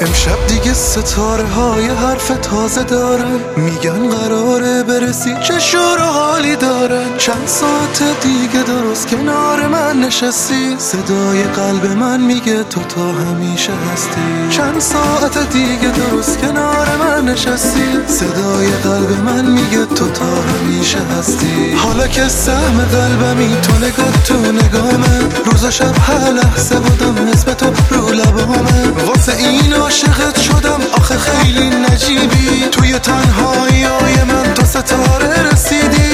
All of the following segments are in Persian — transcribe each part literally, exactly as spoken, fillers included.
امشب دیگه ستاره های حرف تازه دارن، میگن قراره برسی چه شور و حالی دارن. چند ساعت دیگه درست کنار من نشستی، صدای قلب من میگه تو تا همیشه هستی. چند ساعت دیگه درست کنار من نشستی، صدای قلب من میگه تو تا همیشه هستی. حالا که سهم قلبمی تو نگاه تو نگامه، روز و شب هر لحظه بودم اسم تو رو لبامه. واسه این عاشقت شدم آخه خیلی نجیبی، توی تنهایی های من تو ستاره رسیدی.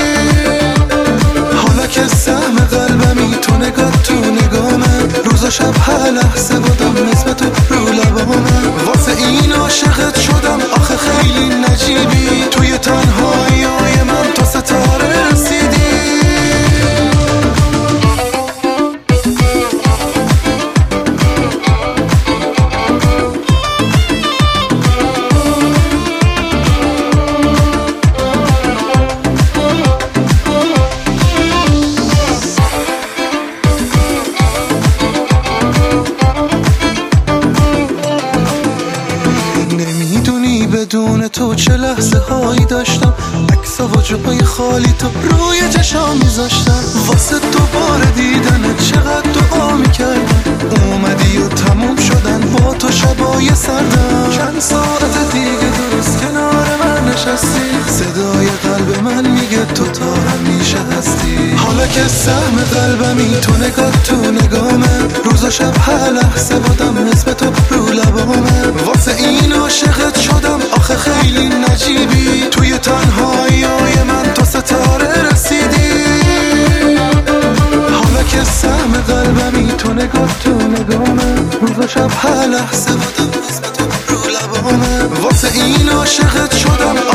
حالا که سهم قلبمی تو نگاه تو نگامه، روز و شب هر لحظه بودم اسم تو رو لبامه. واسه این عاشقت شدم آخه خیلی نجیبی، توی تنهایی های من تو ستاره رسیدی. بدون تو چه لحظه هایی داشتم، عکسا و جای خالی تو روی چشام میذاشتم. واسه دوباره دیدنت چقدر دعا میکردم، اومدی و تموم شدن با تو شبای سردم. چند ساعت دیگه درست کنار من نشستی، صدای قلب من میگه تو تا همیشه هستی. حالا که سهم قلبمی تو نگاه تو نگامه، روز و شب هر لحظه بودم اسم تو رو لبامه. واسه این عاشقت شدم آخه خیلی نجیبی، توی تنهایی های من تو ستاره رسیدی. حالا که سهم قلبمی تو نگاه تو نگامه، روز و شب هر لحظه بودم اسم تو رو لبامه. واسه این عاشقت شدم